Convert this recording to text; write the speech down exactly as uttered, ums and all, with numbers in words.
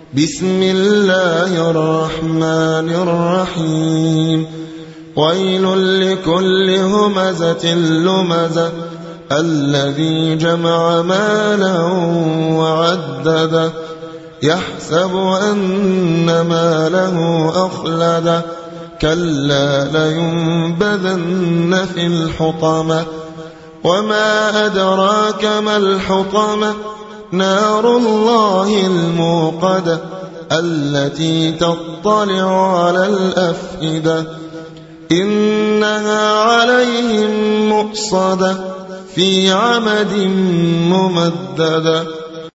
بسم الله الرحمن الرحيم ويل لكل همزة لمزة الذي جمع مالا وعدده يحسب أن ماله أخلده كلا لينبذن في الحطمة وما أدراك ما الحطمة نار الله الموقدة التي تطلع على الأفئدة إنها عليهم مؤصدة في عمد ممددة.